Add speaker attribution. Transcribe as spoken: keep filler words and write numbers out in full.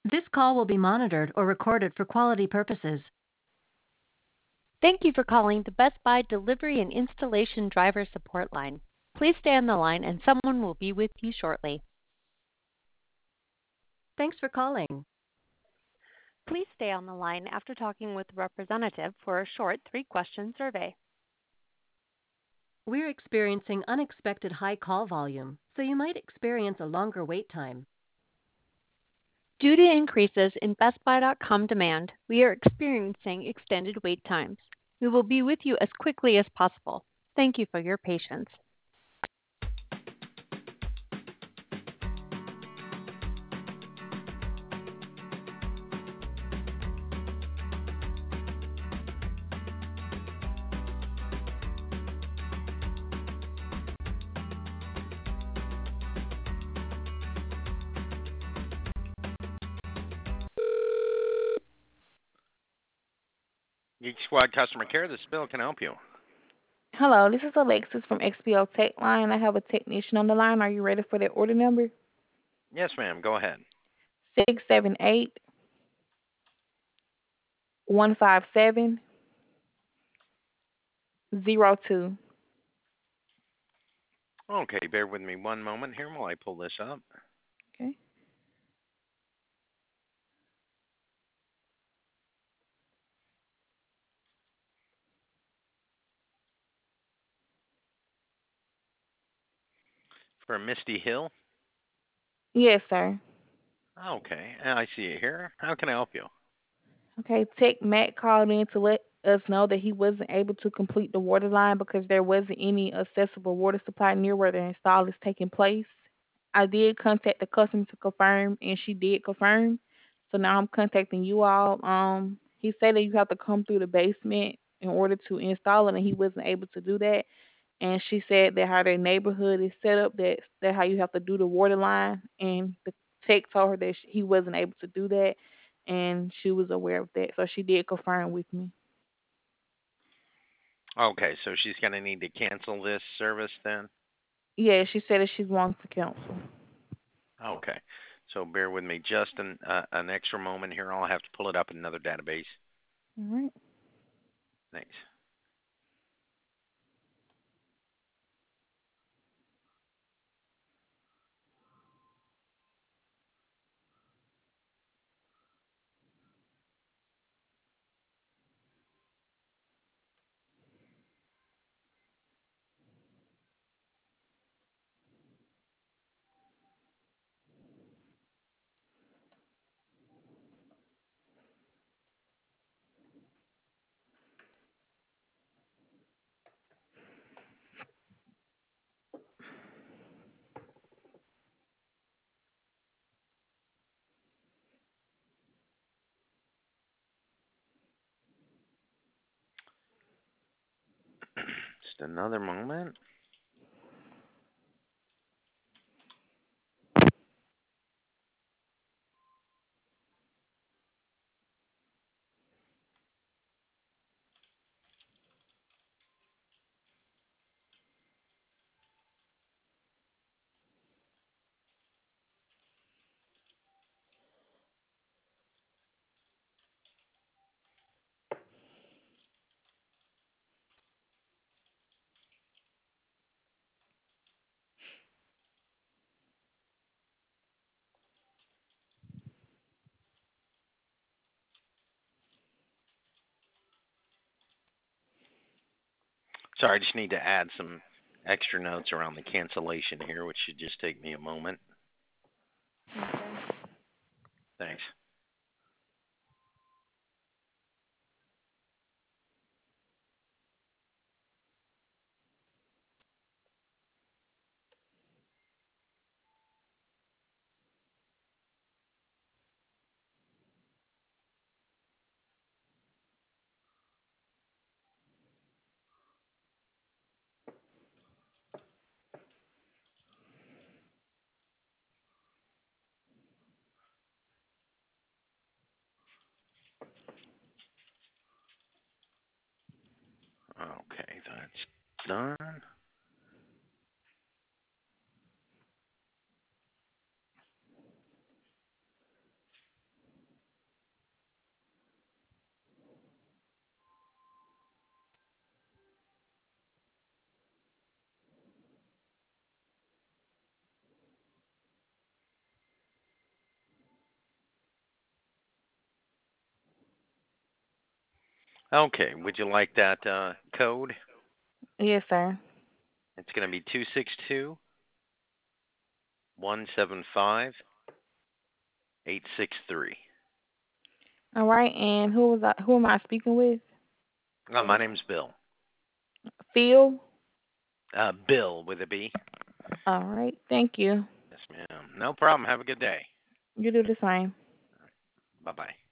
Speaker 1: This call will be monitored or recorded for quality purposes.
Speaker 2: Thank you for calling the Best Buy Delivery and Installation Driver Support Line. Please stay on the line and someone will be with you shortly.
Speaker 1: Thanks for calling.
Speaker 2: Please stay on the line after talking with a representative for a short three-question survey.
Speaker 1: We're experiencing unexpected high call volume, so you might experience a longer wait time.
Speaker 2: Due to increases in Best Buy dot com demand, we are experiencing extended wait times. We will be with you as quickly as possible. Thank you for your patience.
Speaker 3: Geek Squad Customer Care, this is Bill. Can I help you?
Speaker 4: Hello, this is Alexis from X P O Tech Line. I have a technician on the line. Are you ready for that order number?
Speaker 3: Yes, ma'am. Go ahead.
Speaker 4: Six seven eight one five seven zero two.
Speaker 3: Okay, bear with me one moment here while I pull this up.
Speaker 4: Okay.
Speaker 3: For Misty Hill?
Speaker 4: Yes, sir.
Speaker 3: Okay, I see it here. How can I help you?
Speaker 4: Okay, Tech Matt called in to let us know that he wasn't able to complete the water line because there wasn't any accessible water supply near where the install is taking place. I did contact the customer to confirm, and she did confirm. So now I'm contacting you all. Um, he said that you have to come through the basement in order to install it, and he wasn't able to do that. And she said that how their neighborhood is set up, that that how you have to do the water line, and the tech told her that sh he wasn't able to do that, and she was aware of that, so she did confirm with me.
Speaker 3: Okay, so she's going to need to cancel this service then?
Speaker 4: Yeah, she said that she wants to cancel.
Speaker 3: Okay, so bear with me just an, uh, an extra moment here. I'll have to pull it up in another database.
Speaker 4: All right.
Speaker 3: Thanks. Just another moment. Sorry, I just need to add some extra notes around the cancellation here, which should just take me a moment. Thanks. Okay, that's done. Okay, would you like that uh, code?
Speaker 4: Yes, sir.
Speaker 3: It's going to be two six two, one seven five, eight six three.
Speaker 4: All right, and who was I, who am I speaking with?
Speaker 3: Oh, my name's Bill.
Speaker 4: Phil?
Speaker 3: Uh, Bill with a B.
Speaker 4: All right, thank you.
Speaker 3: Yes, ma'am. No problem. Have a good day.
Speaker 4: You do the same.
Speaker 3: Bye-bye.